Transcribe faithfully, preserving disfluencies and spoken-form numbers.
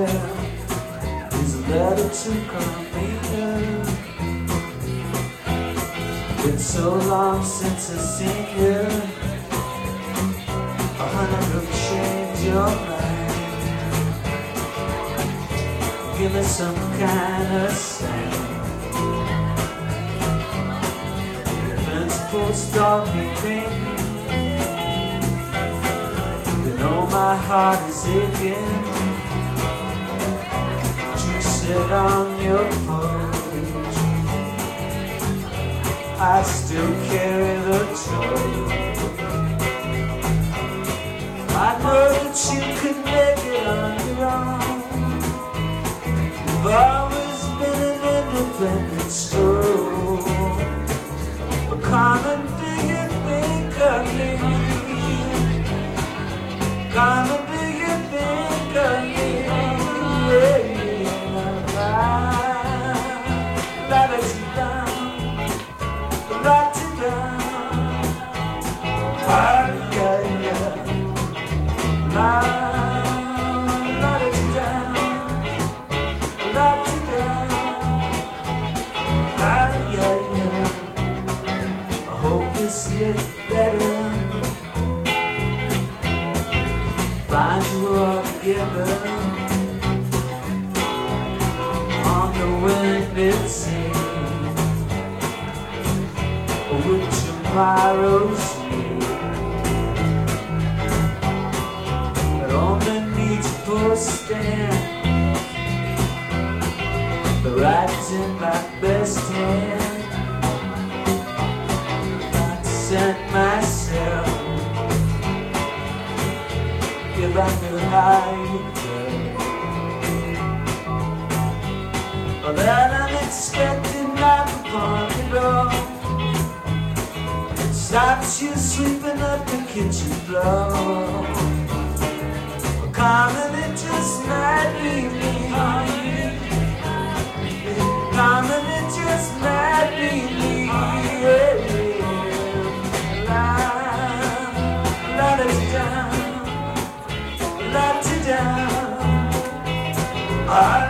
there is a letter to Carmina. It's so long since I've seen you. A hundred will change your mind. Give me some kind of sign. Principles start me thinking. You know my heart is aching. You sit on your porch. I still carry the torch. I know that you could make it on your own. You've always been an independent soul. But come and do you think of me? Come and do you think of me? Yeah, la da ti da, la ti da, ah yeah yeah, la la da ti da, la ti da, ah yeah yeah. I hope this gets better. Find you all together on the winded sea, with tomorrow's sea. It only needs a post stamp, the writing's in my best hand. Not to send myself. If I knew how you could. Well, that unexpected knock upon the door, it stops you sweeping up the kitchen floor. Well, come and it just might be me. Come and it just might be me. Yeah, yeah. La, la, da, da. Let you down. I